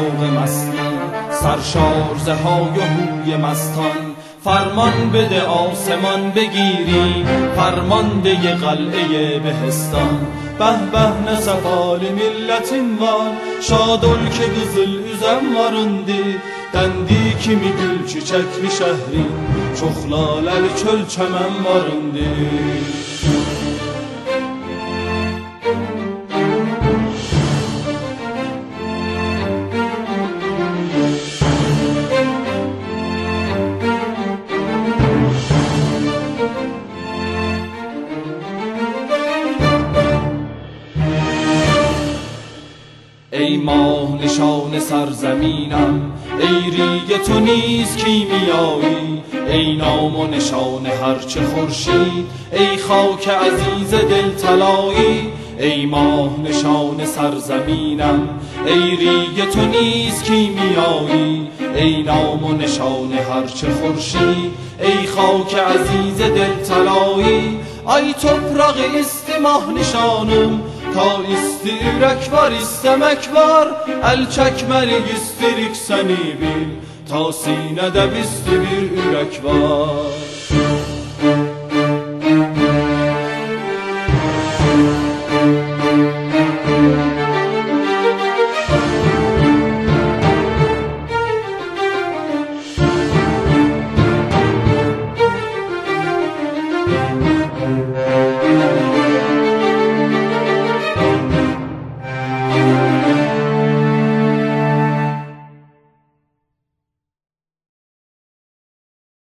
ذوق مستی، سرشار ز های و هوی مستان. فرمان بده آسمان بگیری، فرمانده قلعه بهستان. به به ne sefalı milletim var, şad ol ki kızıl üzem varındı. Dendi kimi gül çiçekli şehri, çok laleli çöl çemen varındı. ای ماه نشان سرزمینم، ای ریگ تو نیز کیمیایی. ای نام و نشان هرچه خورشید، ای خاک عزیز دل طلایی. ای ماه نشان سرزمینم، ای ریگ تو نیز کیمیایی. ای نام و نشان هرچه خورشید، ey خاک عزیز دل طلایی. Ay toprağı isti mah nişanım, ta isti ürək var, istemek var. El çəkməli istirik səni bil, ta sinədə bisti bir ürək var.